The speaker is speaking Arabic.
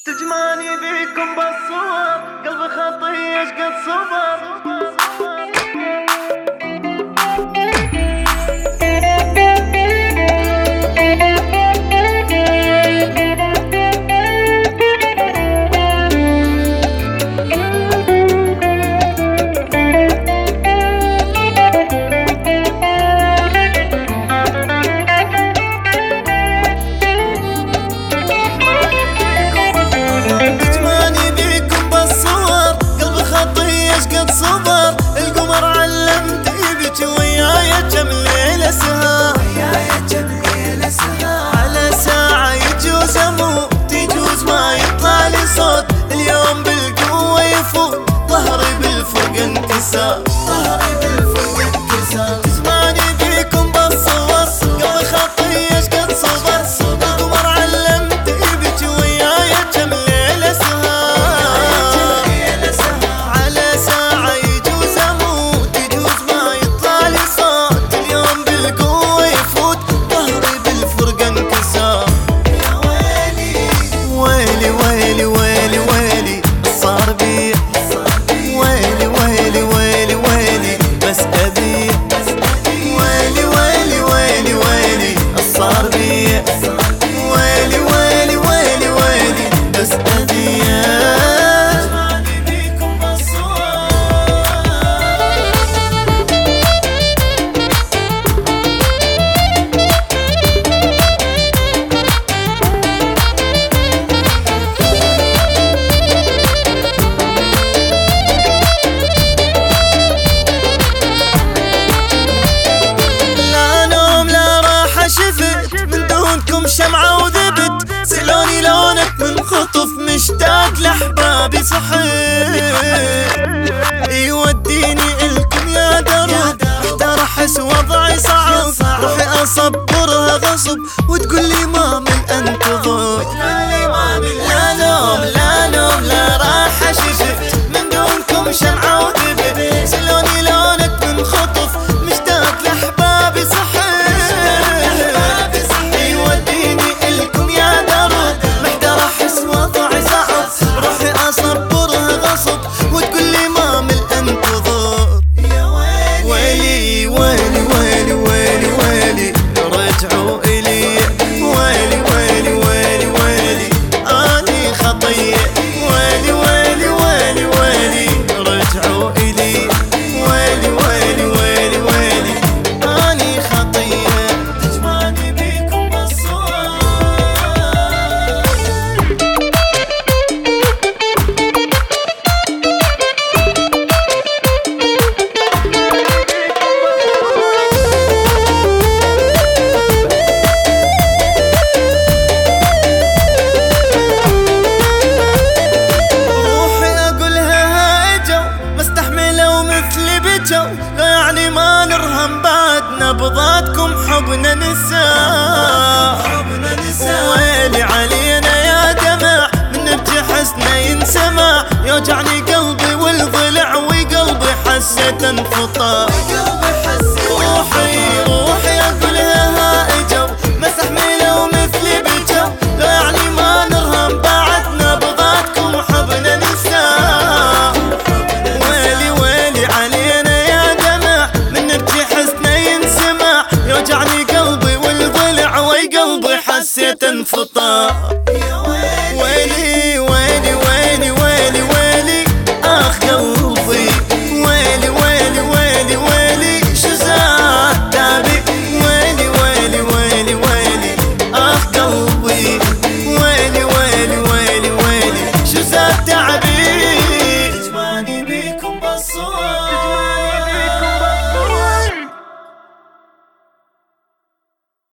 تجمعني بيكم بالصور، قلبي خطيش قد صبر. القمر علمت يبكي وياي كم ليلة سهر، على ساعة يجوز اموت يجوز ما يطلع لي صوت. اليوم بالقوة يفوت ظهري بالفرق انكسر، تجمعني بيكم بالصور قلبي خطيش قد صبر. القمر علمت يبكي وياي كم ليلة سهر، على ساعة يجوز اموت يجوز ما يطلع لي صوت. اليوم بالقوة يفوت ظهري بالفرقة انكسر. يا ويلي ويلي ويلي ويلي صار بي، ويلي ويلي ويلي ويلي بس أبي، ويلي ويلي ويلي ويلي صار بي، ويلي ويلي ويلي ويلي بس أبي. شمعة وذبت سلوني لونك من خطف مشتاق لأحبابي صحيح، يوديني الكم يا درب احتار احس وضعي صعب. روحي اصبرها غصب وتقول لي ما من انتظر، لا نوم لا نوم لا راحة شفت من دونكم شمعة وذبت سلوني لونك من خطف مشتاق لأحبابي صحيح. لا يعني ما نرهم بعد نبضاتكم حبنا نساء. ويلي علينا يا دمع من نبكي حسنا ينسمع، يوجعني قلبي والضلع وقلبي حسيت انفطار. روحي روحي اقولها هائجة ما استحملوا مثلي بجو، لا يعني ما نرهم بعد نبضاتكم حبنا نساء. ويلي ويلي علينا يوجعني قلبي والضلع وقلبي حسيت انفطار.